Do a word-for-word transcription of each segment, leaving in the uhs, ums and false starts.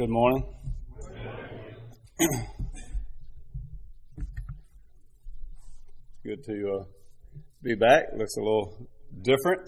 Good morning. Good to uh, be back. Looks a little different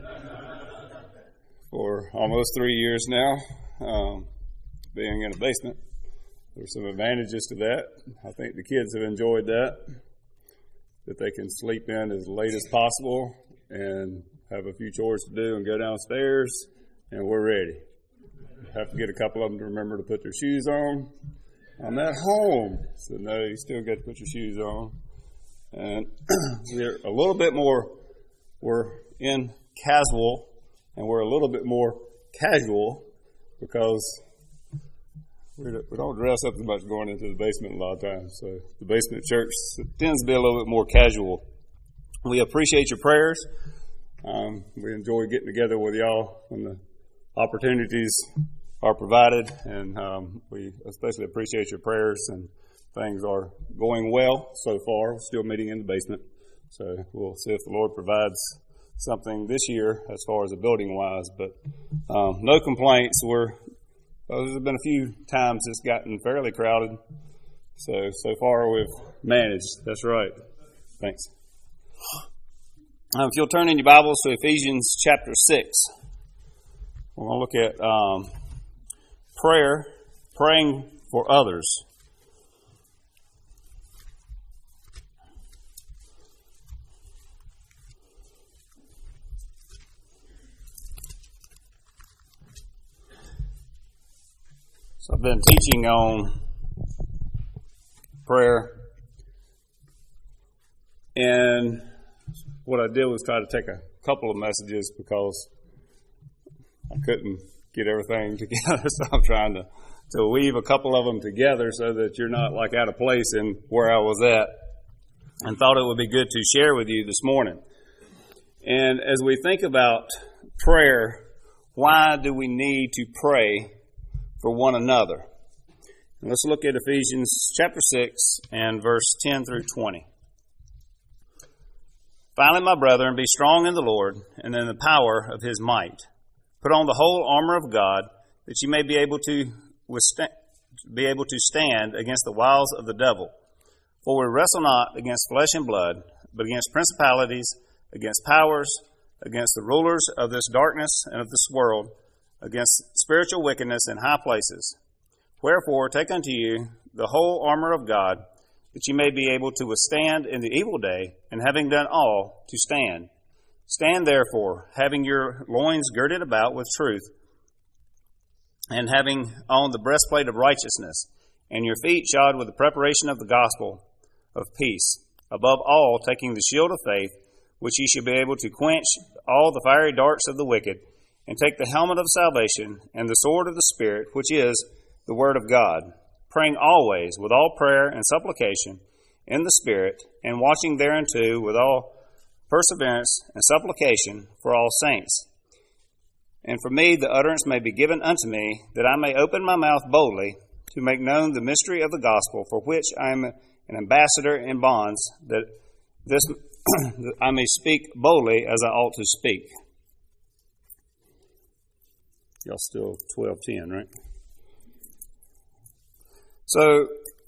for almost three years now, um, being in a basement. There's some advantages to that. I think the kids have enjoyed that, that they can sleep in as late as possible and have a few chores to do and go downstairs, and we're ready. Have to get a couple of them to remember to put their shoes on. I'm at home. So no, you still got to put your shoes on. And we're a little bit more, we're in casual, and we're a little bit more casual because we don't dress up as much going into the basement a lot of times. So the basement church tends to be a little bit more casual. We appreciate your prayers. Um, we enjoy getting together with y'all when the opportunities are provided, and um, we especially appreciate your prayers, and things are going well so far. We're still meeting in the basement, so we'll see if the Lord provides something this year as far as the building wise, but um, no complaints. We're well, there's been a few times it's gotten fairly crowded, so so far we've managed. That's right. Thanks. Um, if you'll turn in your Bibles to Ephesians chapter six, we're going to look at um, prayer, praying for others. So I've been teaching on prayer, and what I did was try to take a couple of messages because I couldn't get everything together, so I'm trying to, to weave a couple of them together so that you're not like out of place in where I was at, and thought it would be good to share with you this morning. And as we think about prayer, why do we need to pray for one another? And let's look at Ephesians chapter six and verse ten through twenty. Finally, my brethren, be strong in the Lord and in the power of his might. Put on the whole armor of God, that you may be able to withstand, be able to stand against the wiles of the devil. For we wrestle not against flesh and blood, but against principalities, against powers, against the rulers of this darkness and of this world, against spiritual wickedness in high places. Wherefore, take unto you the whole armor of God, that you may be able to withstand in the evil day, and having done all, to stand. Stand therefore, having your loins girded about with truth, and having on the breastplate of righteousness, and your feet shod with the preparation of the gospel of peace. Above all, taking the shield of faith, which ye shall be able to quench all the fiery darts of the wicked, and take the helmet of salvation, and the sword of the Spirit, which is the word of God, praying always with all prayer and supplication in the Spirit, and watching thereunto with all perseverance and supplication for all saints. And for me the utterance may be given unto me, that I may open my mouth boldly to make known the mystery of the gospel, for which I am an ambassador in bonds, that this that I may speak boldly as I ought to speak. Y'all still twelve ten, right? So,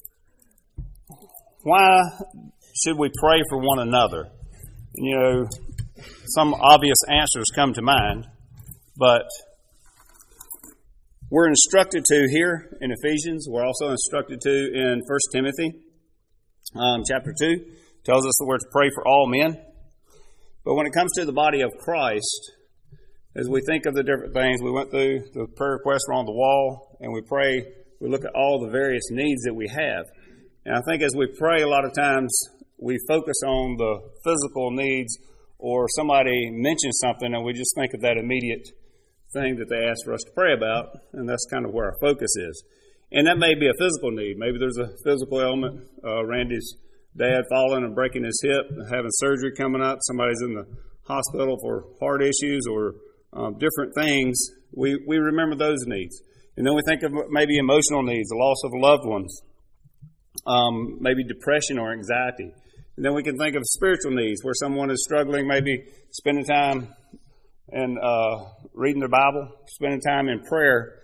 why should we pray for one another? You know, some obvious answers come to mind, but we're instructed to here in Ephesians. We're also instructed to in First Timothy um, chapter two. Tells us that we're to pray for all men. But when it comes to the body of Christ, as we think of the different things, we went through the prayer requests were on the wall, and we pray, we look at all the various needs that we have. And I think as we pray, a lot of times we focus on the physical needs, or somebody mentions something and we just think of that immediate thing that they ask for us to pray about, and that's kind of where our focus is. And that may be a physical need. Maybe there's a physical ailment. Uh, Randy's dad falling and breaking his hip, having surgery coming up. Somebody's in the hospital for heart issues or um, different things. We, we remember those needs. And then we think of maybe emotional needs, the loss of loved ones, um, maybe depression or anxiety. And then we can think of spiritual needs, where someone is struggling, maybe spending time and uh, reading their Bible, spending time in prayer.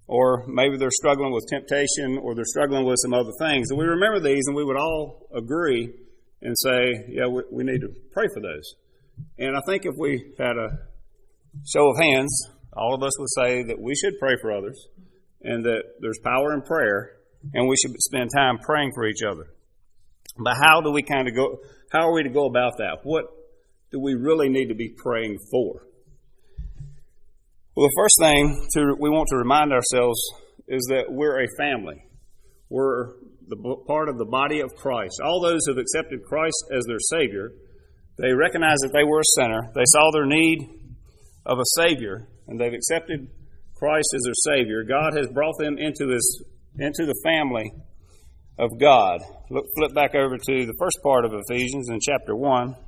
or maybe they're struggling with temptation, or they're struggling with some other things. And we remember these, and we would all agree and say, yeah, we, we need to pray for those. And I think if we had a show of hands, all of us would say that we should pray for others, and that there's power in prayer, and we should spend time praying for each other. But how do we kind of go, how are we to go about that? What do we really need to be praying for? Well, the first thing to, we want to remind ourselves is that we're a family. We're the part of the body of Christ. All those who have accepted Christ as their Savior, they recognize that they were a sinner. They saw their need of a Savior, and they've accepted Christ as their Savior. God has brought them into His into the family of God. Look, flip back over to the first part of Ephesians in chapter one.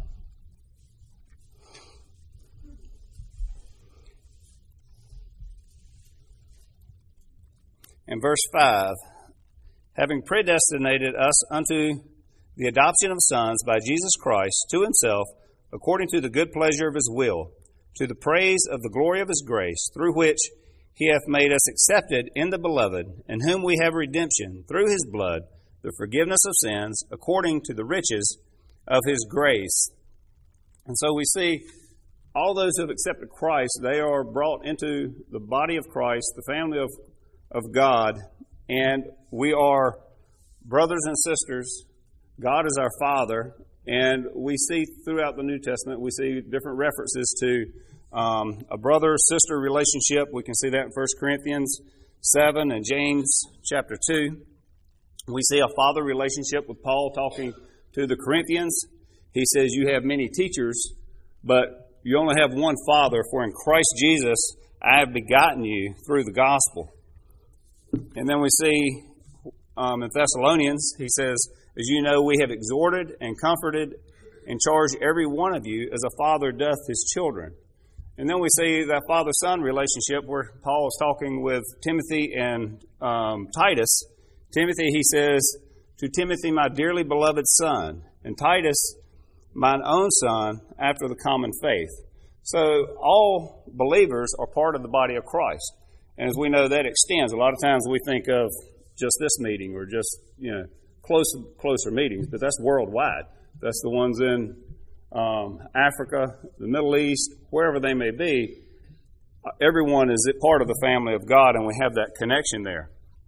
In verse five, having predestinated us unto the adoption of sons by Jesus Christ to Himself, according to the good pleasure of His will, to the praise of the glory of His grace, through which He hath made us accepted in the Beloved, in whom we have redemption through His blood, the forgiveness of sins, according to the riches of His grace. And so we see all those who have accepted Christ, they are brought into the body of Christ, the family of, of God, and we are brothers and sisters. God is our Father, and we see throughout the New Testament, we see different references to Um, a brother-sister relationship. We can see that in First Corinthians seven and James chapter two. We see a father relationship with Paul talking to the Corinthians. He says, you have many teachers, but you only have one Father, for in Christ Jesus I have begotten you through the gospel. And then we see um, in Thessalonians, he says, as you know, we have exhorted and comforted and charged every one of you as a father doth his children. And then we see that father-son relationship where Paul is talking with Timothy and um, Titus. Timothy, he says, to Timothy, my dearly beloved son, and Titus, mine own son, after the common faith. So all believers are part of the body of Christ. And as we know, that extends. A lot of times we think of just this meeting or just, you know, close, closer meetings, but that's worldwide. That's the ones in Um, Africa, the Middle East, wherever they may be. Everyone is part of the family of God, and we have that connection there.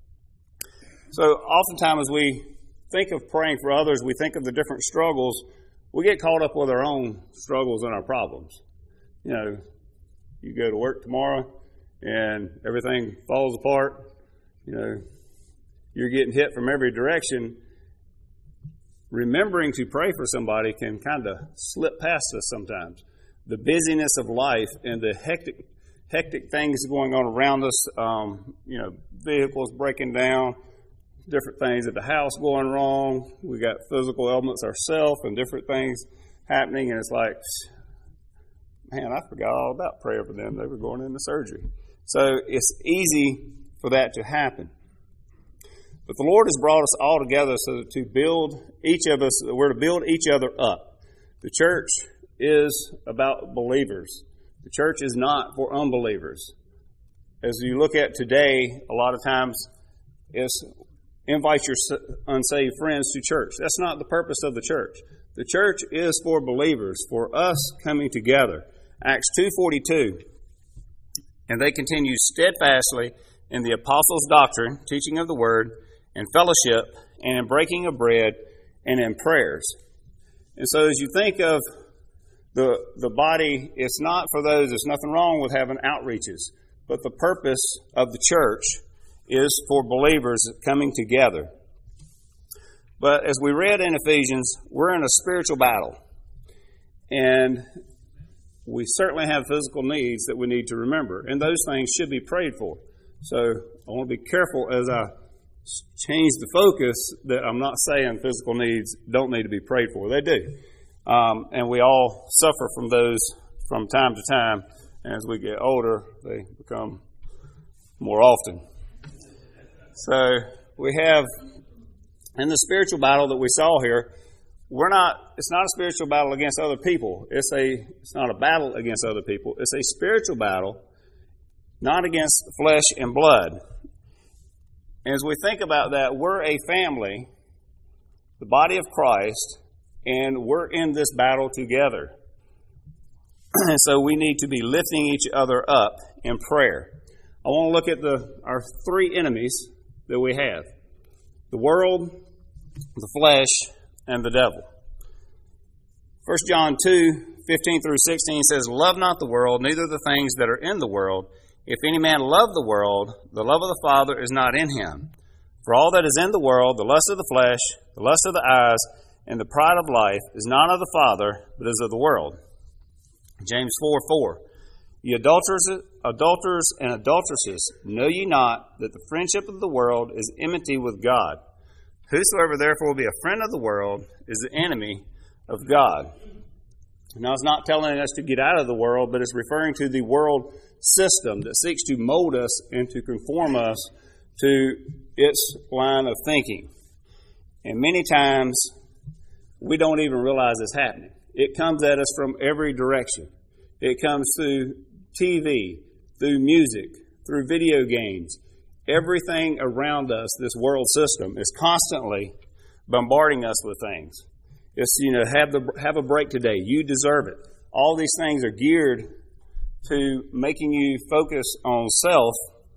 So oftentimes as we think of praying for others, we think of the different struggles. We get caught up with our own struggles and our problems. You know, you go to work tomorrow and everything falls apart. You know, you're getting hit from every direction. Remembering to pray for somebody can kind of slip past us sometimes. The busyness of life and the hectic hectic things going on around us, um, you know, vehicles breaking down, different things at the house going wrong. We got physical ailments ourselves and different things happening, and it's like, man, I forgot all about prayer for them. They were going into surgery. So it's easy for that to happen. But the Lord has brought us all together so to build each of us, we're to build each other up. The church is about believers. The church is not for unbelievers. As you look at today, a lot of times it's invite your unsaved friends to church. That's not the purpose of the church. The church is for believers, for us coming together. Acts two forty-two. And they continue steadfastly in the apostles' doctrine, teaching of the word, in fellowship, and in breaking of bread, and in prayers. And so as you think of the the body, it's not for those, there's nothing wrong with having outreaches, but the purpose of the church is for believers coming together. But as we read in Ephesians, we're in a spiritual battle. And we certainly have physical needs that we need to remember, and those things should be prayed for. So I want to be careful as I change the focus that I'm not saying physical needs don't need to be prayed for. They do. Um, and we all suffer from those from time to time. And as we get older, they become more often. So we have, in the spiritual battle that we saw here, we're not, it's not a spiritual battle against other people. It's a, it's not a battle against other people. It's a spiritual battle, not against flesh and blood. As we think about that, we're a family, the body of Christ, and we're in this battle together. And so we need to be lifting each other up in prayer. I want to look at the our three enemies that we have: the world, the flesh, and the devil. First John two, fifteen through sixteen says, "Love not the world, neither the things that are in the world. If any man love the world, the love of the Father is not in him. For all that is in the world, the lust of the flesh, the lust of the eyes, and the pride of life, is not of the Father, but is of the world." James four four, "Ye adulterers, adulterers and adulteresses, know ye not that the friendship of the world is enmity with God? Whosoever therefore will be a friend of the world is the enemy of God." Now, it's not telling us to get out of the world, but it's referring to the world system that seeks to mold us and to conform us to its line of thinking. And many times, we don't even realize it's happening. It comes at us from every direction. It comes through T V, through music, through video games. Everything around us, this world system, is constantly bombarding us with things. It's, you know, have the have a break today. You deserve it. All these things are geared to making you focus on self,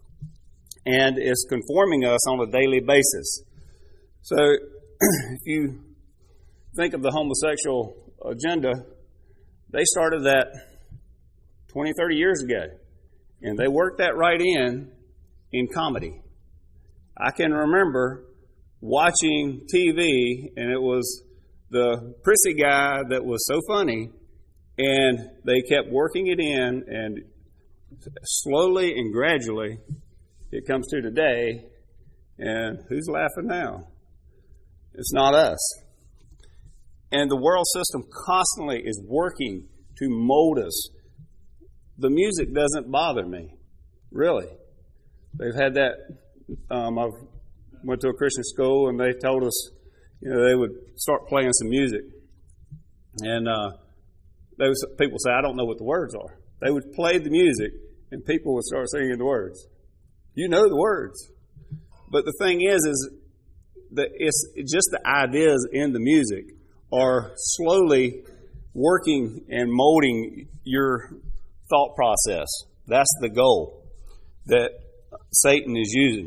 and it's conforming us on a daily basis. So if you think of the homosexual agenda, they started that twenty, thirty years ago, and they worked that right in in comedy. I can remember watching T V, and it was the prissy guy that was so funny, and they kept working it in, and slowly and gradually it comes to today, and who's laughing now? It's not us. And the world system constantly is working to mold us. The music doesn't bother me, really. They've had that, um, I went to a Christian school, and they told us, you know, they would start playing some music. And uh, they would, people say, "I don't know what the words are." They would play the music, and people would start singing the words. You know the words. But the thing is, is that it's just the ideas in the music are slowly working and molding your thought process. That's the goal that Satan is using.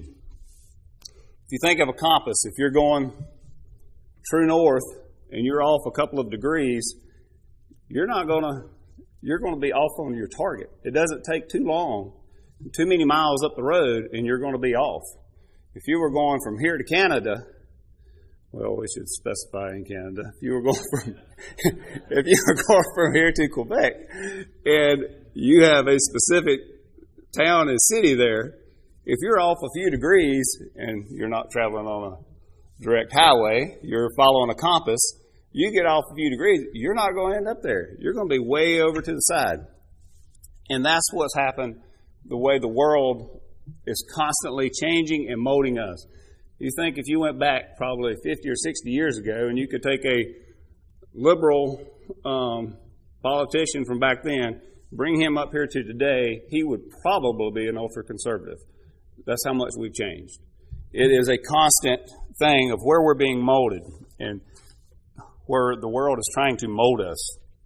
If you think of a compass, if you're going true north and you're off a couple of degrees, you're not going to, you're going to be off on your target. It doesn't take too long, too many miles up the road, and you're going to be off. If you were going from here to Canada, well, we should specify in Canada. If you were going from, if you were going from here to Quebec, and you have a specific town and city there, if you're off a few degrees and you're not traveling on a direct highway, you're following a compass, you get off a few degrees, you're not going to end up there. You're going to be way over to the side. And that's what's happened, the way the world is constantly changing and molding us. You think if you went back probably fifty or sixty years ago, and you could take a liberal um, politician from back then, bring him up here to today, he would probably be an ultra-conservative. That's how much we've changed. It is a constant thing of where we're being molded and where the world is trying to mold us.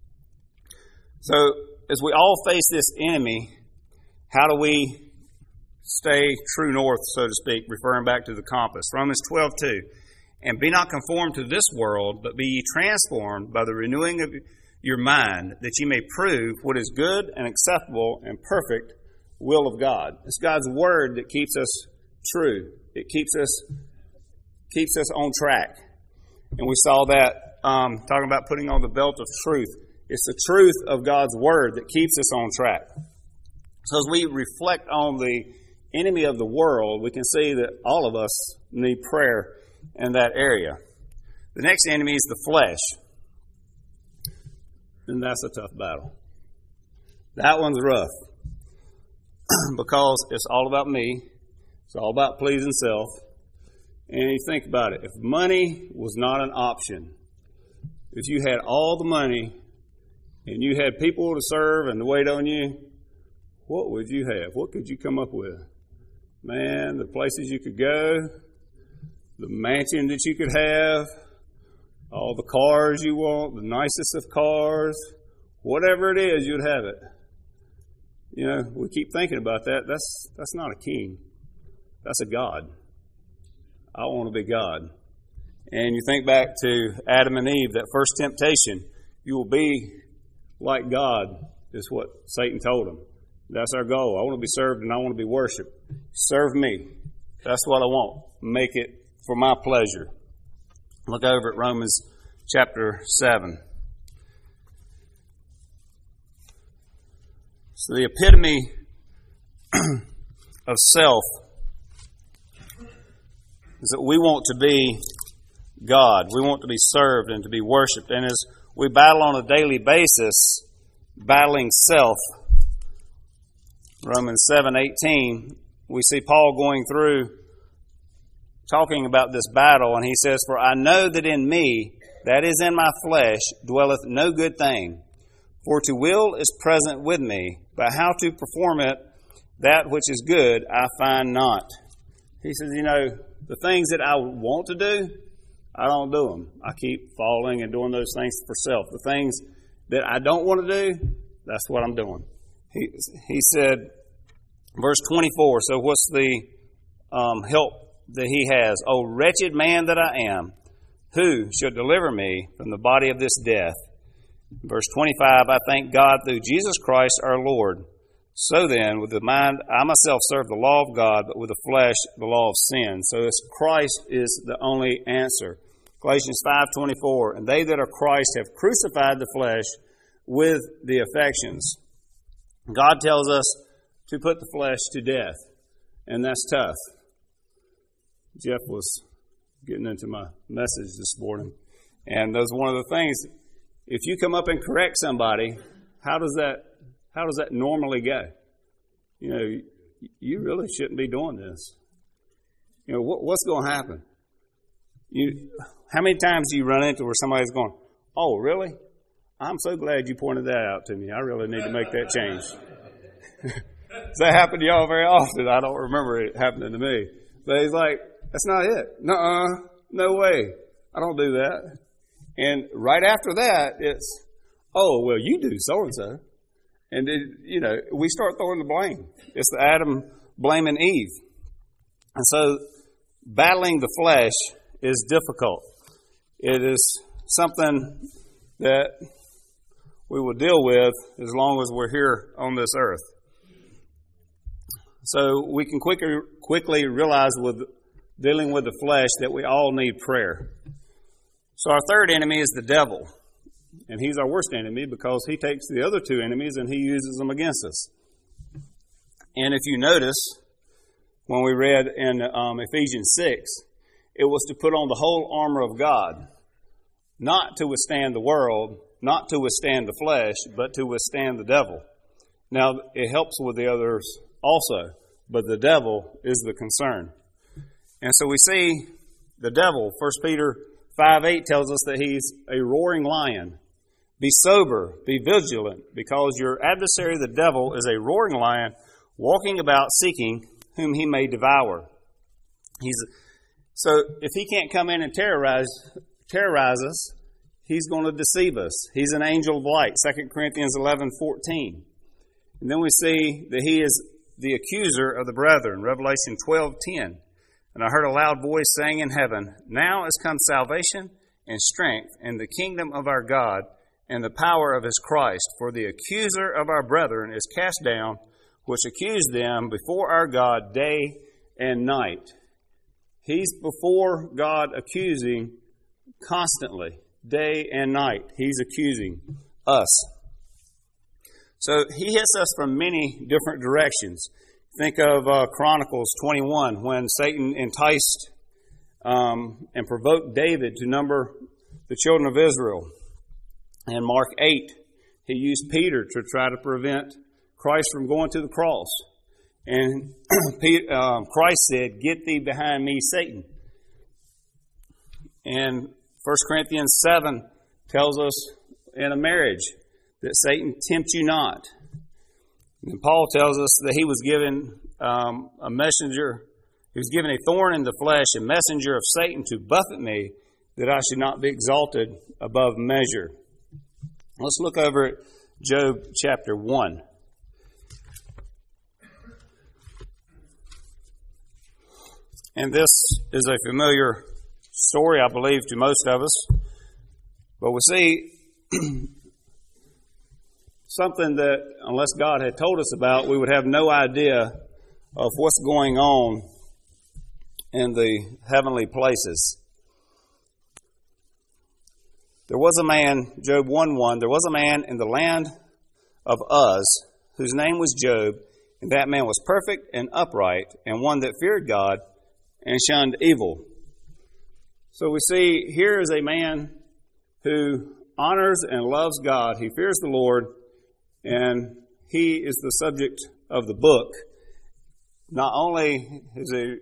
So as we all face this enemy, how do we stay true north, so to speak, referring back to the compass? Romans twelve two, "And be not conformed to this world, but be ye transformed by the renewing of your mind, that ye may prove what is good and acceptable and perfect will of God." It's God's word that keeps us true. It keeps us keeps us on track. And we saw that um, talking about putting on the belt of truth. It's the truth of God's word that keeps us on track. So as we reflect on the enemy of the world, we can see that all of us need prayer in that area. The next enemy is the flesh. And that's a tough battle. That one's rough. Because it's all about me. It's all about pleasing self. And you think about it. If money was not an option, if you had all the money and you had people to serve and to wait on you, what would you have? What could you come up with? man, the places you could go, the mansion that you could have, all the cars you want, the nicest of cars, whatever it is, you'd have it. You know, we keep thinking about that. That's that's not a king. That's a God. I want to be God. And you think back to Adam and Eve, that first temptation, you will be like God, is what Satan told them. That's our goal. I want to be served and I want to be worshiped. Serve me. That's what I want. Make it for my pleasure. Look over at Romans chapter seven. So the epitome of self is that we want to be God. We want to be served and to be worshiped. And as we battle on a daily basis, battling self, Romans seven eighteen, we see Paul going through talking about this battle, and he says, "For I know that in me, that is in my flesh, dwelleth no good thing. For to will is present with me, but how to perform it, that which is good, I find not." He says, you know, the things that I want to do, I don't do them. I keep falling and doing those things for self. The things that I don't want to do, that's what I'm doing. He, he said, verse twenty-four, so what's the um, help that he has? "O wretched man that I am, who shall deliver me from the body of this death?" Verse twenty-five, "I thank God through Jesus Christ our Lord. So then, with the mind, I myself serve the law of God, but with the flesh, the law of sin." So it's Christ is the only answer. Galatians five twenty-four, "And they that are Christ have crucified the flesh with the affections." God tells us to put the flesh to death, and that's tough. Jeff was getting into my message this morning, and that's one of the things. If you come up and correct somebody, how does that how does that normally go? You know, you really shouldn't be doing this. You know, what, what's going to happen? You, how many times do you run into where somebody's going, "Oh, really? I'm so glad you pointed that out to me. I really need to make that change." Does that happen to y'all very often? I don't remember it happening to me. But he's like, "That's not it. Nuh-uh. No way. I don't do that." And right after that, it's, "Oh, well, you do so-and-so." And, it, you know, we start throwing the blame. It's the Adam blaming Eve. And so battling the flesh is difficult. It is something that we will deal with as long as we're here on this earth. So we can quickly, quickly realize with dealing with the flesh that we all need prayer. So our third enemy is the devil. And he's our worst enemy because he takes the other two enemies and he uses them against us. And if you notice, when we read in um, Ephesians six, it was to put on the whole armor of God, not to withstand the world, not to withstand the flesh, but to withstand the devil. Now, it helps with the others also, but the devil is the concern. And so we see the devil, First Peter five eight tells us that he's a roaring lion. "Be sober, be vigilant, because your adversary the devil is a roaring lion, walking about seeking whom he may devour." He's so if he can't come in and terrorize terrorize us, he's going to deceive us. He's an angel of light, Second Corinthians eleven fourteen. And then we see that he is the accuser of the brethren, Revelation twelve ten. "And I heard a loud voice saying in heaven, Now is come salvation and strength and the kingdom of our God and the power of his Christ. For the accuser of our brethren is cast down, which accused them before our God day and night." He's before God accusing constantly, day and night. He's accusing us. So he hits us from many different directions. Think of uh, Chronicles twenty-one, when Satan enticed um, and provoked David to number the children of Israel. And Mark eight, he used Peter to try to prevent Christ from going to the cross. And um, Christ said, "Get thee behind me, Satan." And First Corinthians seven tells us in a marriage that Satan tempt you not. And Paul tells us that he was given um, a messenger, he was given a thorn in the flesh, a messenger of Satan to buffet me, that I should not be exalted above measure. Let's look over at Job chapter one. And this is a familiar story, I believe, to most of us. But we see something that, unless God had told us about, we would have no idea of what's going on in the heavenly places. There was a man, Job one one, there was a man in the land of Uz, whose name was Job, and that man was perfect and upright, and one that feared God and shunned evil. So we see here is a man who honors and loves God. He fears the Lord, and he is the subject of the book. Not only is he,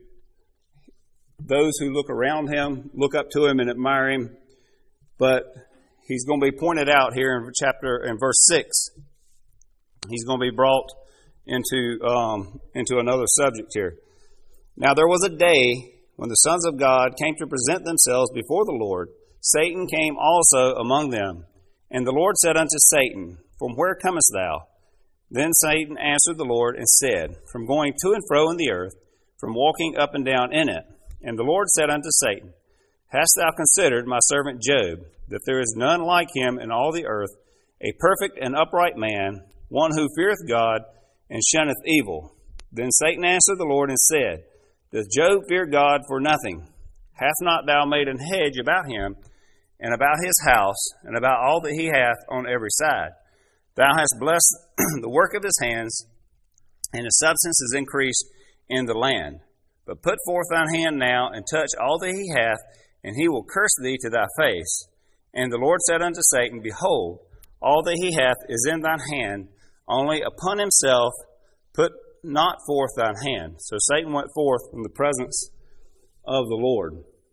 those who look around him look up to him and admire him, but he's going to be pointed out here in chapter in verse six. He's going to be brought into um, into another subject here. Now there was a day when the sons of God came to present themselves before the Lord. Satan came also among them. And the Lord said unto Satan, From where comest thou? Then Satan answered the Lord and said, From going to and fro in the earth, from walking up and down in it. And the Lord said unto Satan, Hast thou considered my servant Job, that there is none like him in all the earth, a perfect and upright man, one who feareth God and shunneth evil? Then Satan answered the Lord and said, Doth Job fear God for nothing? Hath not thou made an hedge about him, and about his house, and about all that he hath on every side? Thou hast blessed the work of his hands, and his substance is increased in the land. But put forth thine hand now, and touch all that he hath, and he will curse thee to thy face. And the Lord said unto Satan, Behold, all that he hath is in thine hand, only upon himself put not forth thine hand. So Satan went forth from the presence of the Lord.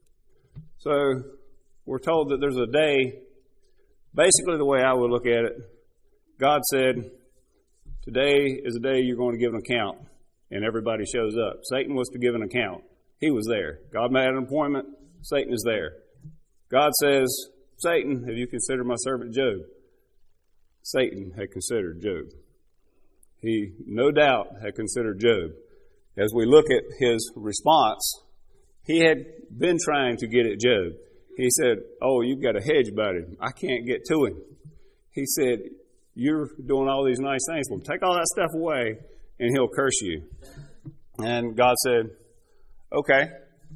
So we're told that there's a day, basically the way I would look at it, God said, today is the day you're going to give an account, and everybody shows up. Satan was to give an account. He was there. God made an appointment. Satan is there. God says, Satan, have you considered my servant Job? Satan had considered Job. He, no doubt, had considered Job. As we look at his response, he had been trying to get at Job. He said, oh, you've got a hedge about him. I can't get to him. He said, you're doing all these nice things. Well, take all that stuff away, and he'll curse you. And God said, okay,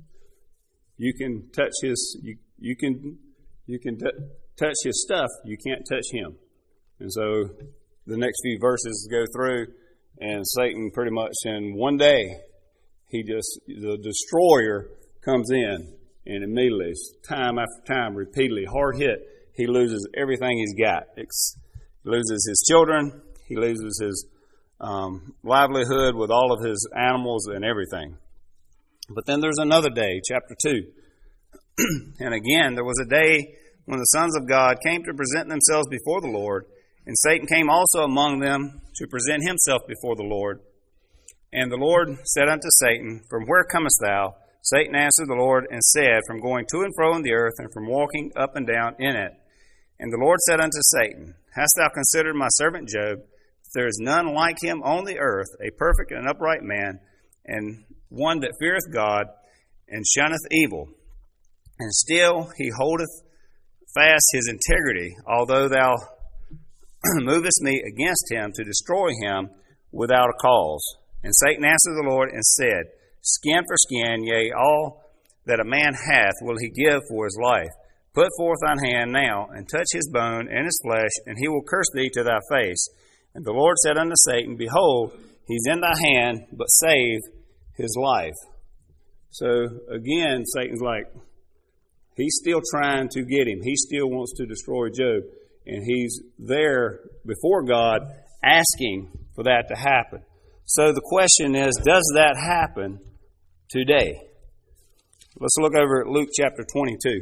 you can touch his, you, you can, you can t- touch his stuff. You can't touch him. And so the next few verses go through, and Satan pretty much in one day, he just, the destroyer comes in, and immediately, time after time, repeatedly, hard hit, he loses everything he's got. He loses his children, he loses his um, livelihood with all of his animals and everything. But then there's another day, chapter two. And again, there was a day when the sons of God came to present themselves before the Lord, and Satan came also among them to present himself before the Lord. And the Lord said unto Satan, From where comest thou? Satan answered the Lord and said, From going to and fro in the earth, and from walking up and down in it. And the Lord said unto Satan, Hast thou considered my servant Job? There is none like him on the earth, a perfect and upright man, and one that feareth God, and shunneth evil. And still he holdeth fast his integrity, although thou movest me against him to destroy him without a cause. And Satan answered the Lord and said, Skin for skin, yea, all that a man hath will he give for his life. Put forth thine hand now, and touch his bone and his flesh, and he will curse thee to thy face. And the Lord said unto Satan, Behold, he's in thy hand, but save his life. So again, Satan's like, he's still trying to get him. He still wants to destroy Job. And he's there before God asking for that to happen. So the question is, does that happen today? Let's look over at Luke chapter twenty-two.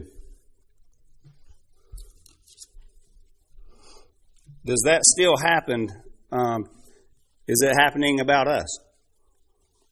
Does that still happen? Um, is it happening about us?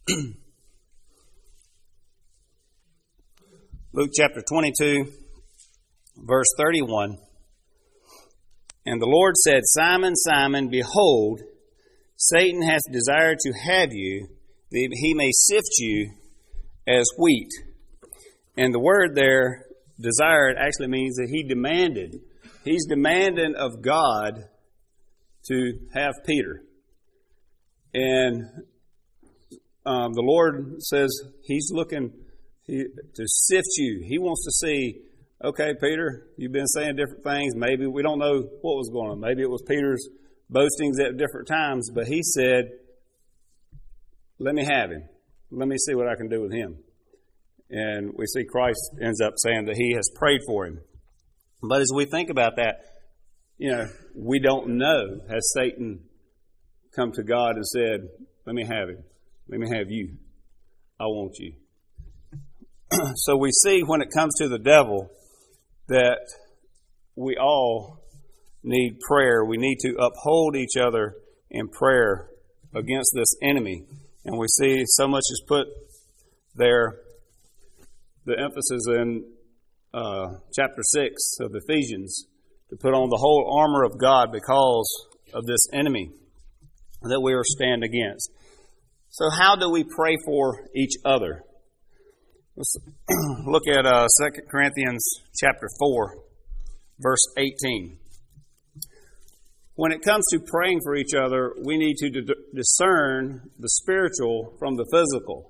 Luke chapter twenty-two, verse thirty-one. And the Lord said, Simon, Simon, behold, Satan hath desired to have you, that he may sift you as wheat. And the word there, desired, actually means that he demanded. He's demanding of God to have Peter. And um, the Lord says he's looking he, to sift you. He wants to see, okay, Peter, you've been saying different things. Maybe we don't know what was going on. Maybe it was Peter's boastings at different times. But he said, let me have him. Let me see what I can do with him. And we see Christ ends up saying that he has prayed for him. But as we think about that, you know, we don't know, has Satan come to God and said, let me have him. Let me have you. I want you. So we see when it comes to the devil that we all need prayer. We need to uphold each other in prayer against this enemy. And we see so much is put there, the emphasis in uh, chapter six of Ephesians, to put on the whole armor of God because of this enemy that we are stand against. So how do we pray for each other? Let's look at uh, Second Corinthians chapter four, verse eighteen. When it comes to praying for each other, we need to d- discern the spiritual from the physical.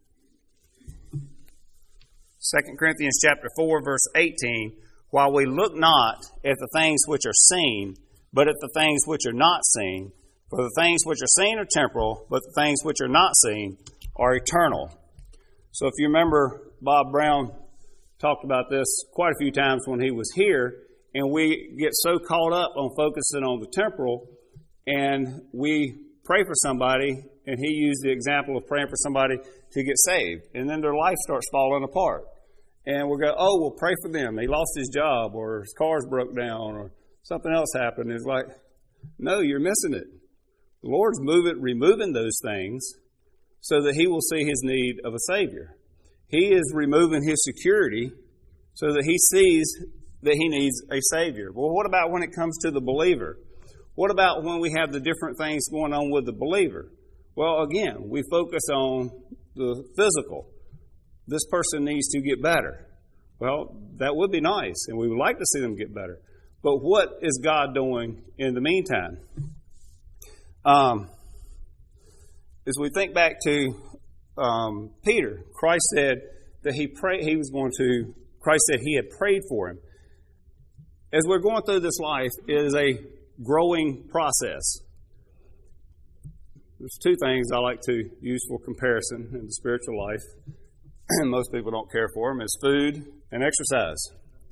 Second Corinthians chapter four, verse eighteen, while we look not at the things which are seen, but at the things which are not seen, for the things which are seen are temporal, but the things which are not seen are eternal. So if you remember, Bob Brown talked about this quite a few times when he was here, and we get so caught up on focusing on the temporal, and we pray for somebody, and he used the example of praying for somebody to get saved, and then their life starts falling apart. And we'll go, oh, we'll pray for them. He lost his job, or his car's broke down, or something else happened. It's like, no, you're missing it. The Lord's moving, removing those things so that he will see his need of a Savior. He is removing his security so that he sees that he needs a Savior. Well, what about when it comes to the believer? What about when we have the different things going on with the believer? Well, again, we focus on the physical. This person needs to get better. Well, that would be nice, and we would like to see them get better. But what is God doing in the meantime? Um, as we think back to um, Peter, Christ said that he prayed. He was going to. Christ said he had prayed for him. As we're going through this life, it is a growing process. There's two things I like to use for comparison in the spiritual life, and most people don't care for them, is food and exercise.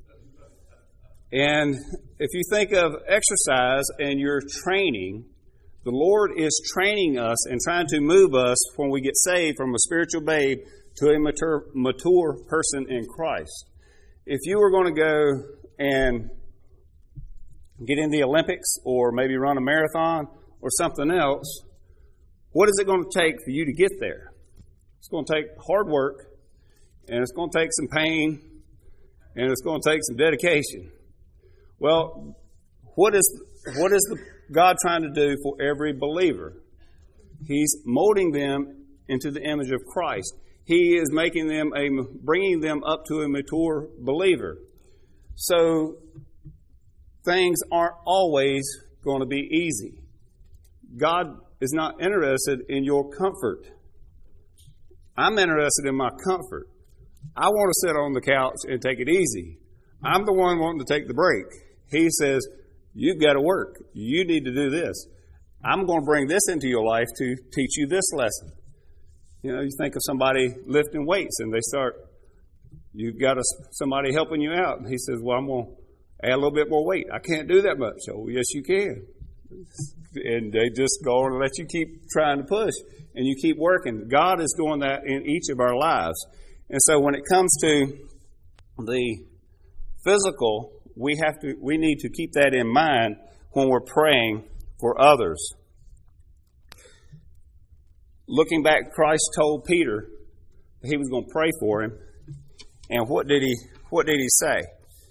And if you think of exercise and you're training, the Lord is training us and trying to move us when we get saved from a spiritual babe to a mature, mature person in Christ. If you were going to go and get in the Olympics or maybe run a marathon or something else, what is it going to take for you to get there? It's going to take hard work, and it's going to take some pain, and it's going to take some dedication. Well, what is what is the God trying to do for every believer? He's molding them into the image of Christ. He is making them a bringing them up to a mature believer. So things aren't always going to be easy. God is not interested in your comfort. I'm interested in my comfort. I want to sit on the couch and take it easy. I'm the one wanting to take the break. He says, you've got to work. You need to do this. I'm going to bring this into your life to teach you this lesson. You know, you think of somebody lifting weights and they start, you've got a, somebody helping you out. And he says, well, I'm going to add a little bit more weight. I can't do that much. Oh, yes, you can. And they just go on and let you keep trying to push. And you keep working. God is doing that in each of our lives. And so when it comes to the physical, we have to we need to keep that in mind when we're praying for others. looking back, Christ told Peter that he was going to pray for him. And what did he what did he say?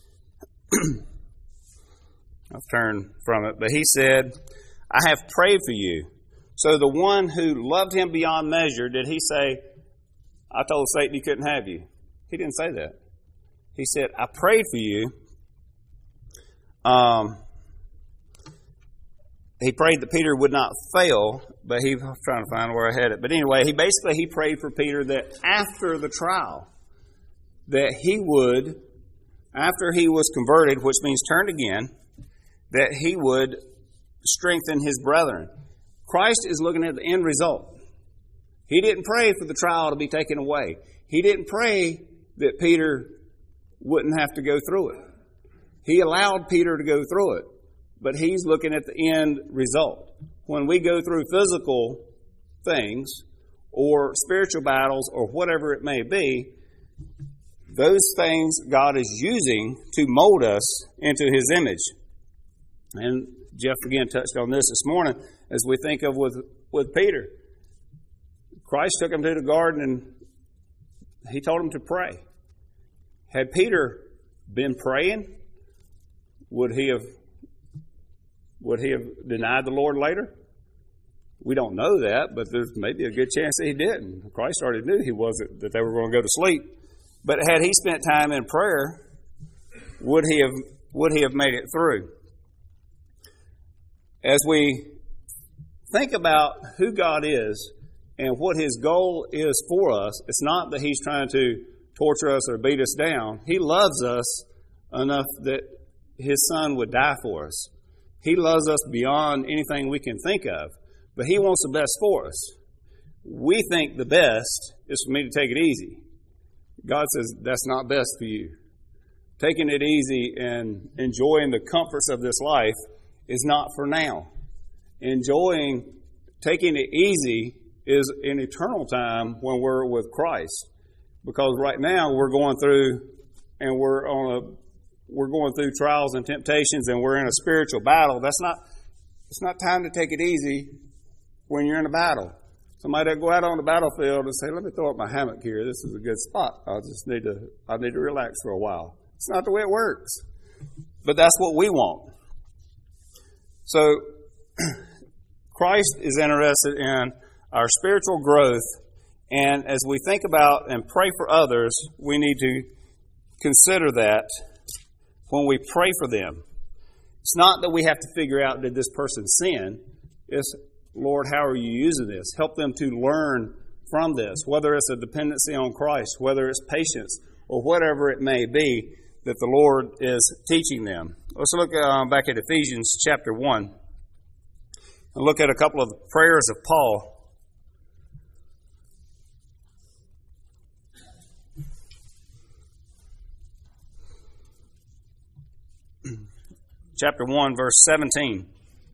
I've turned from it, but he said, I have prayed for you. So the one who loved him beyond measure, did he say, I told Satan he couldn't have you? He didn't say that. He said, I prayed for you. Um, he prayed that Peter would not fail, but he was trying to find where I had it. But anyway, he basically he prayed for Peter that after the trial, that he would, after he was converted, which means turned again, that he would strengthen his brethren. Christ is looking at the end result. He didn't pray for the trial to be taken away. He didn't pray that Peter wouldn't have to go through it. He allowed Peter to go through it, but he's looking at the end result. When we go through physical things or spiritual battles or whatever it may be, those things God is using to mold us into His image. And Jeff again touched on this this morning as we think of with, with Peter. Christ took him to the garden and He told him to pray. Had Peter been praying, would he have would he have denied the Lord later? We don't know that, but there's maybe a good chance that he didn't. Christ already knew he wasn't, that they were going to go to sleep. But had he spent time in prayer, would he have would he have made it through? As we think about who God is and what His goal is for us, it's not that He's trying to torture us or beat us down. He loves us enough that His Son would die for us. He loves us beyond anything we can think of, but He wants the best for us. We think the best is for me to take it easy. God says that's not best for you. Taking it easy and enjoying the comforts of this life is not for now. Enjoying, taking it easy is in eternal time when we're with Christ. Because right now we're going through and we're on a we're going through trials and temptations and we're in a spiritual battle. That's not it's not time to take it easy when you're in a battle. Somebody that go out on the battlefield and say, let me throw up my hammock here. This is a good spot. I just need to I need to relax for a while. It's not the way it works. But that's what we want. So Christ is interested in our spiritual growth, and as we think about and pray for others, we need to consider that when we pray for them. It's not that we have to figure out, did this person sin? It's, Lord, how are you using this? Help them to learn from this, whether it's a dependency on Christ, whether it's patience, or whatever it may be that the Lord is teaching them. Let's look uh, back at Ephesians chapter one and look at a couple of prayers of Paul. Chapter one, verse seventeen.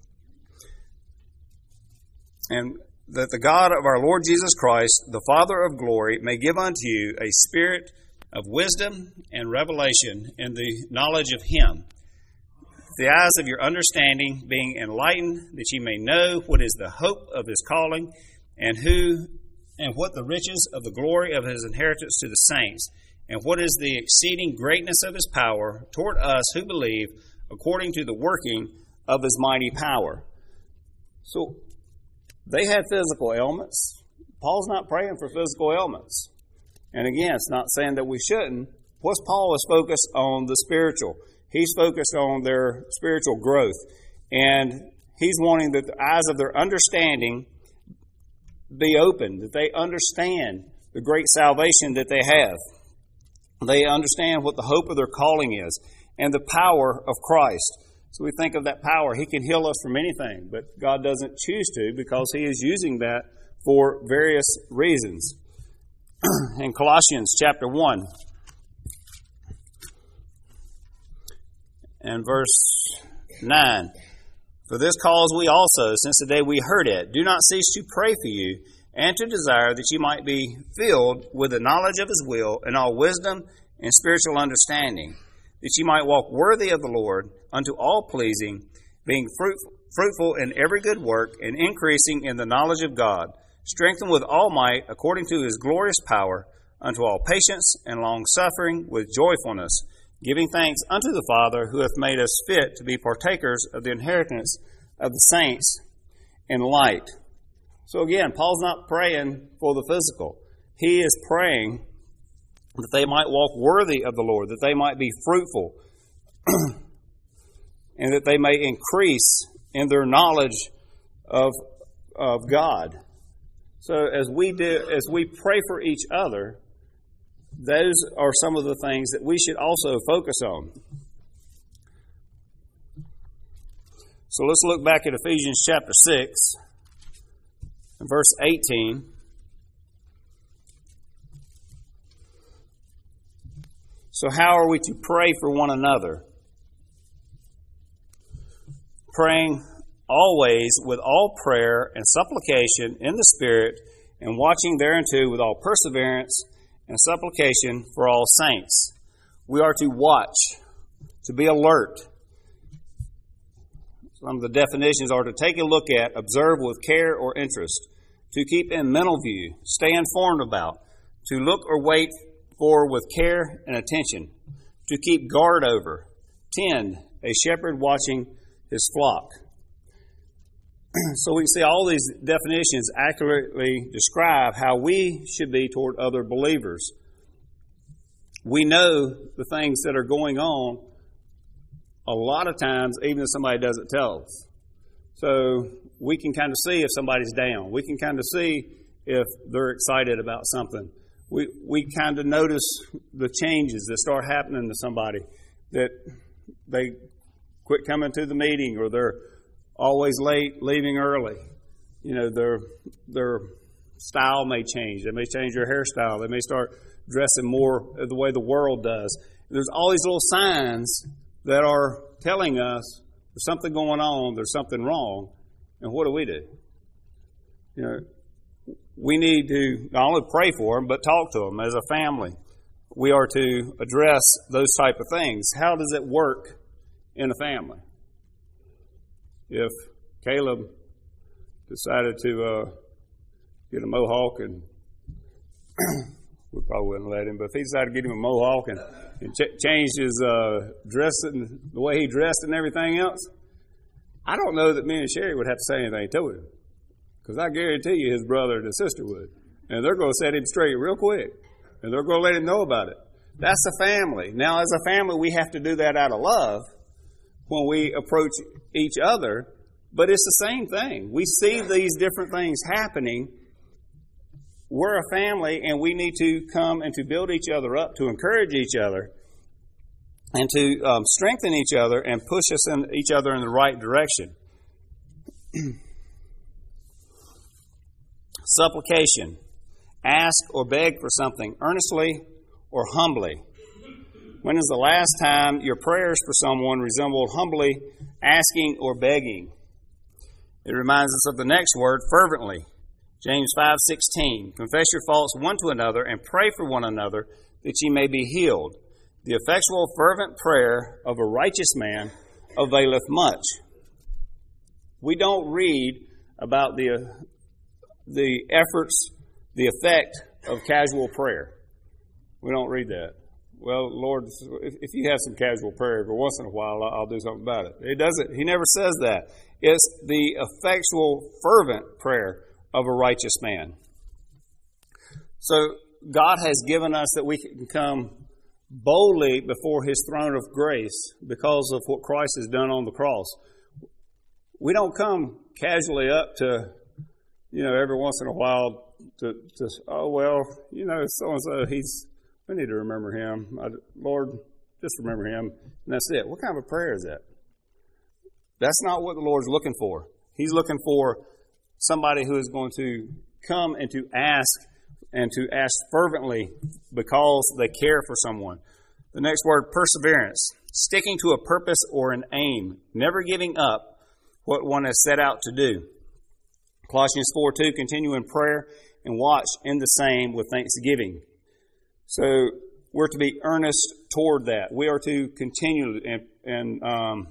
And that the God of our Lord Jesus Christ, the Father of glory, may give unto you a spirit of wisdom and revelation in the knowledge of Him, the eyes of your understanding being enlightened, that ye may know what is the hope of His calling, and who and what the riches of the glory of His inheritance to the saints, and what is the exceeding greatness of His power toward us who believe, according to the working of His mighty power. So they had physical ailments. Paul's not praying for physical ailments. And again, it's not saying that we shouldn't. What's Paul is focused on the spiritual. He's focused on their spiritual growth. And he's wanting that the eyes of their understanding be open, that they understand the great salvation that they have. They understand what the hope of their calling is and the power of Christ. So we think of that power. He can heal us from anything, but God doesn't choose to because He is using that for various reasons. In Colossians chapter one and verse nine, for this cause we also, since the day we heard it, do not cease to pray for you and to desire that you might be filled with the knowledge of His will and all wisdom and spiritual understanding, that you might walk worthy of the Lord unto all pleasing, being fruit, fruitful in every good work and increasing in the knowledge of God, strengthened with all might according to his glorious power, unto all patience and long-suffering with joyfulness, giving thanks unto the Father, who hath made us fit to be partakers of the inheritance of the saints in light. So again, Paul's not praying for the physical. He is praying that they might walk worthy of the Lord, that they might be fruitful, and that they may increase in their knowledge of, of God. So as we do, as we pray for each other, those are some of the things that we should also focus on. So let's look back at Ephesians chapter six and verse eighteen. So how are we to pray for one another? Praying always with all prayer and supplication in the Spirit, and watching thereunto with all perseverance and supplication for all saints. We are to watch, to be alert. Some of the definitions are to take a look at, observe with care or interest, to keep in mental view, stay informed about, to look or wait for with care and attention, to keep guard over, tend, a shepherd watching his flock. So we can see all these definitions accurately describe how we should be toward other believers. We know the things that are going on a lot of times, even if somebody doesn't tell us. So we can kind of see if somebody's down. We can kind of see if they're excited about something. We we kind of notice the changes that start happening to somebody, that they quit coming to the meeting, or they're always late, leaving early. You know, their their style may change. They may change their hairstyle. They may start dressing more the way the world does. There's all these little signs that are telling us there's something going on, there's something wrong. And what do we do? You know, we need to not only pray for them, but talk to them as a family. We are to address those type of things. How does it work in a family? If Caleb decided to uh, get a mohawk, and we probably wouldn't let him, but if he decided to get him a mohawk and, and ch- change his uh, dressing, the way he dressed and everything else, I don't know that me and Sherry would have to say anything to him, because I guarantee you his brother and his sister would. And they're going to set him straight real quick, and they're going to let him know about it. That's a family. Now, as a family, we have to do that out of love when we approach each other, but it's the same thing. We see these different things happening. We're a family, and we need to come and to build each other up, to encourage each other, and to um, strengthen each other and push us in each other in the right direction. Supplication. Ask or beg for something earnestly or humbly. When is the last time your prayers for someone resembled humbly asking or begging? It reminds us of the next word, fervently. James five sixteen. Confess your faults one to another and pray for one another that ye may be healed. The effectual fervent prayer of a righteous man availeth much. We don't read about the uh, the efforts, the effect of casual prayer. We don't read that. Well, Lord, if you have some casual prayer every once in a while, I'll do something about it. It doesn't. He never says that. It's the effectual, fervent prayer of a righteous man. So God has given us that we can come boldly before His throne of grace because of what Christ has done on the cross. We don't come casually up to, you know, every once in a while to, to oh, well, you know, so-and-so, he's, we need to remember him. I, Lord, just remember him. And that's it. What kind of a prayer is that? That's not what the Lord's looking for. He's looking for somebody who is going to come and to ask and to ask fervently because they care for someone. The next word, perseverance. Sticking to a purpose or an aim. Never giving up what one has set out to do. Colossians four two, continue in prayer and watch in the same with thanksgiving. So we're to be earnest toward that. We are to continue, and, and um,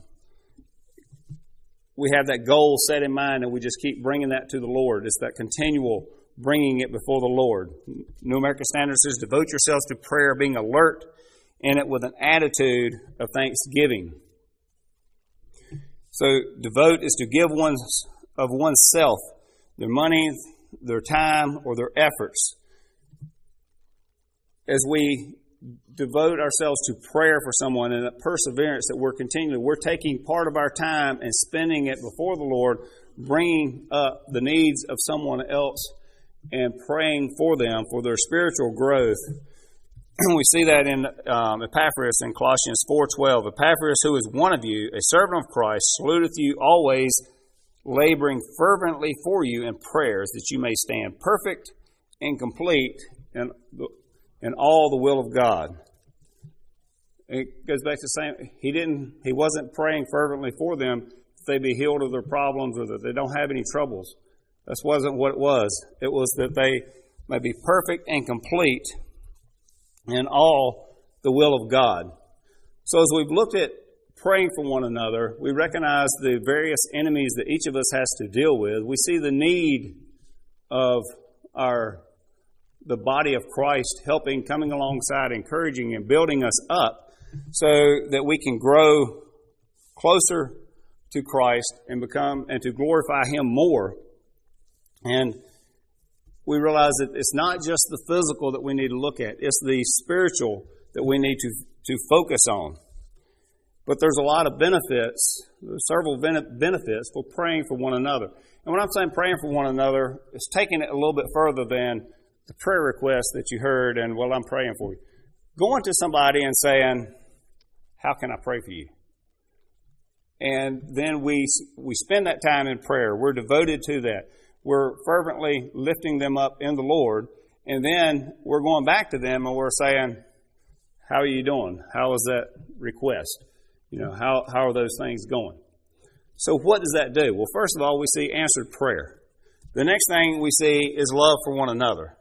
we have that goal set in mind, and we just keep bringing that to the Lord. It's that continual bringing it before the Lord. New American Standard says, devote yourselves to prayer, being alert in it with an attitude of thanksgiving. So devote is to give one's, of oneself, their money, their time, or their efforts. As we devote ourselves to prayer for someone and that perseverance that we're continuing, we're taking part of our time and spending it before the Lord, bringing up the needs of someone else and praying for them for their spiritual growth. We see that in um, Epaphras in Colossians four twelve. Epaphras, who is one of you, a servant of Christ, saluteth you always, laboring fervently for you in prayers, that you may stand perfect and complete in, in all the will of God. It goes back to saying he didn't. He wasn't praying fervently for them that they be healed of their problems or that they don't have any troubles. That wasn't what it was. It was that they may be perfect and complete in all the will of God. So as we've looked at praying for one another, we recognize the various enemies that each of us has to deal with. We see the need of our the body of Christ helping, coming alongside, encouraging and building us up so that we can grow closer to Christ and become and to glorify Him more. And we realize that it's not just the physical that we need to look at. It's the spiritual that we need to, to focus on. But there's a lot of benefits, there's several benefits for praying for one another. And when I'm saying praying for one another, it's taking it a little bit further than the prayer request that you heard and, well, I'm praying for you. Going to somebody and saying, how can I pray for you? And then we we spend that time in prayer. We're devoted to that. We're fervently lifting them up in the Lord. And then we're going back to them and we're saying, how are you doing? How is that request? You know, how, how are those things going? So what does that do? Well, first of all, we see answered prayer. The next thing we see is love for one another.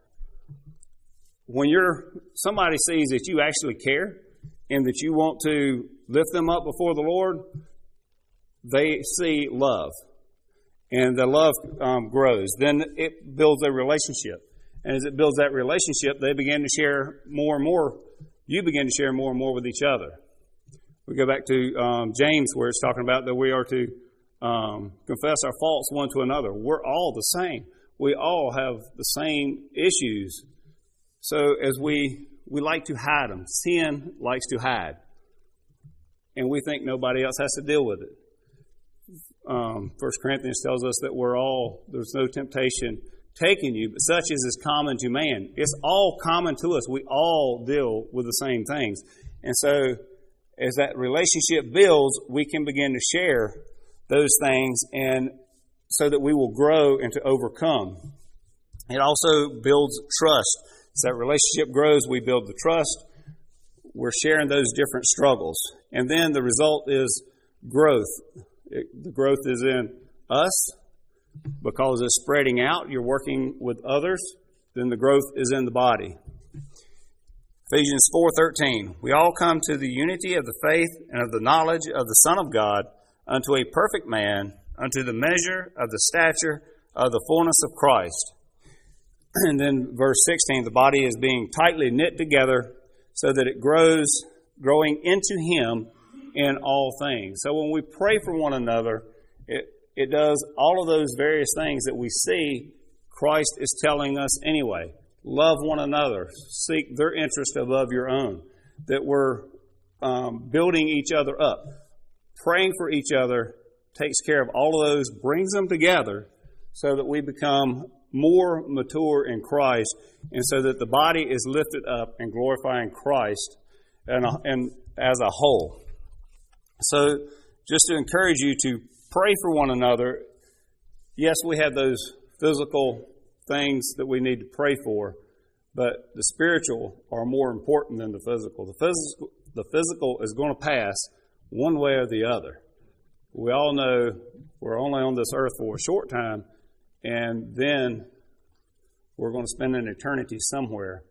When you're somebody sees that you actually care and that you want to lift them up before the Lord, they see love. And the love um, grows. Then it builds a relationship. And as it builds that relationship, they begin to share more and more. You begin to share more and more with each other. We go back to um, James where it's talking about that we are to um, confess our faults one to another. We're all the same. We all have the same issues. So as we, we like to hide them. Sin likes to hide. And we think nobody else has to deal with it. Um, First Corinthians tells us that we're all, there's no temptation taking you, but such as is common to man. It's all common to us. We all deal with the same things. And so as that relationship builds, we can begin to share those things and so that we will grow and to overcome. It also builds trust. As that relationship grows, we build the trust. We're sharing those different struggles. And then the result is growth. It, the growth is in us because it's spreading out. You're working with others. Then the growth is in the body. Ephesians four thirteen. We all come to the unity of the faith and of the knowledge of the Son of God, unto a perfect man, unto the measure of the stature of the fullness of Christ. And then verse sixteen, the body is being tightly knit together so that it grows, growing into Him in all things. So when we pray for one another, it, it does all of those various things that we see Christ is telling us anyway. Love one another. Seek their interest above your own. That we're um, building each other up. Praying for each other takes care of all of those, brings them together so that we become more mature in Christ and so that the body is lifted up and glorifying Christ and, and as a whole. So just to encourage you to pray for one another, yes, we have those physical things that we need to pray for, but the spiritual are more important than the physical. The physical, the physical is going to pass one way or the other. We all know we're only on this earth for a short time, and then we're going to spend an eternity somewhere.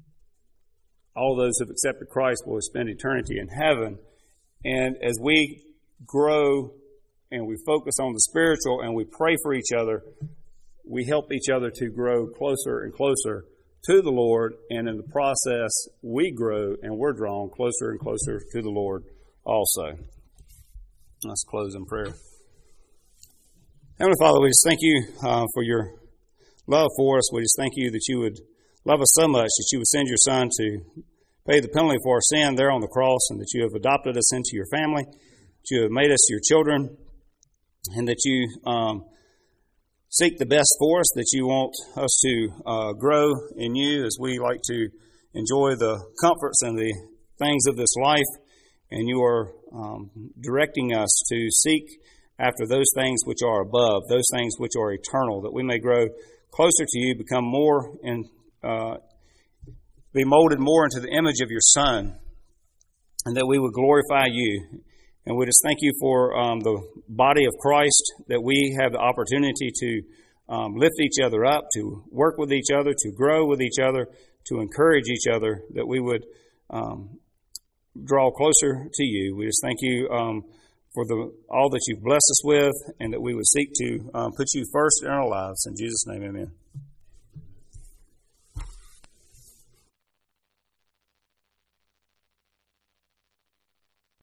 All those who have accepted Christ will spend eternity in heaven. And as we grow and we focus on the spiritual and we pray for each other, we help each other to grow closer and closer to the Lord, and in the process, we grow and we're drawn closer and closer to the Lord also. Let's close in prayer. Heavenly Father, we just thank you uh, for your love for us. We just thank you that you would love us so much that you would send your Son to pay the penalty for our sin there on the cross, and that you have adopted us into your family, that you have made us your children, and that you um, seek the best for us, that you want us to uh, grow in you as we like to enjoy the comforts and the things of this life, and you are um, directing us to seek after those things which are above, those things which are eternal, that we may grow closer to you, become more and uh, be molded more into the image of your Son, and that we would glorify you. And we just thank you for um, the body of Christ, that we have the opportunity to um, lift each other up, to work with each other, to grow with each other, to encourage each other, that we would um, draw closer to you. We just thank you um, for the all that you've blessed us with, and that we would seek to um, put you first in our lives. In Jesus' name, amen.